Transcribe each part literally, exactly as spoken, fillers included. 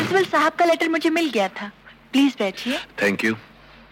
Principal साहब का letter मुझे मिल गया था। प्लीज बैठिए। Thank you.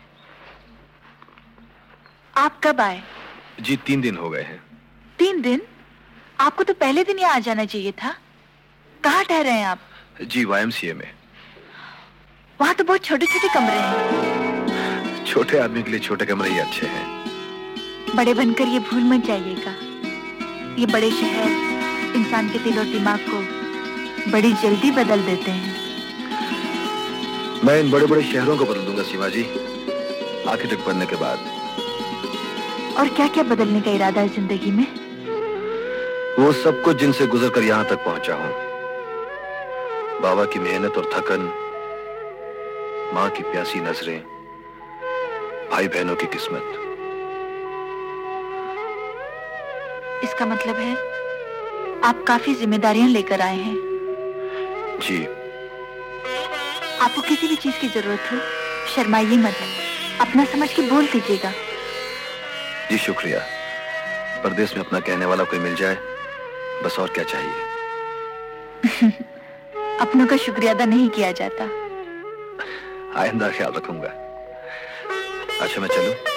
आप कब आए? जी तीन दिन हो गए हैं। तीन दिन? आपको तो पहले दिन यहाँ आ जाना चाहिए था। कहाँ ठहरे हैं आप? जी वाई एम सी ए में। वहाँ तो बहुत छोटे छोटे कमरे हैं। छोटे आदमी के लिए छोटे कमरे ही अच्छे हैं। बड़े बनकर ये भूल मत जाइएगा, ये बड़े शहर इंसान के दिल और दिमाग को बड़ी जल्दी बदल देते हैं। मैं इन बड़े बड़े शहरों को बदल दूंगा सीमा जी, आर्किटेक्ट बनने के बाद। और क्या क्या बदलने का इरादा है जिंदगी में? वो सब कुछ जिनसे गुजर कर यहाँ तक पहुंचा हूँ। बाबा की मेहनत और थकन, माँ की प्यासी नजरें, भाई बहनों की किस्मत। इसका मतलब है आप काफी जिम्मेदारियां लेकर आए हैं। जी। आपको किसी भी चीज की जरूरत हो, शर्माइए मत, अपना समझ के बोल दीजिएगा। जी शुक्रिया। परदेश में अपना कहने वाला कोई मिल जाए, बस और क्या चाहिए। अपनों का शुक्रिया अदा नहीं किया जाता। आइंदा ख्याल रखूंगा। अच्छा मैं चलूं?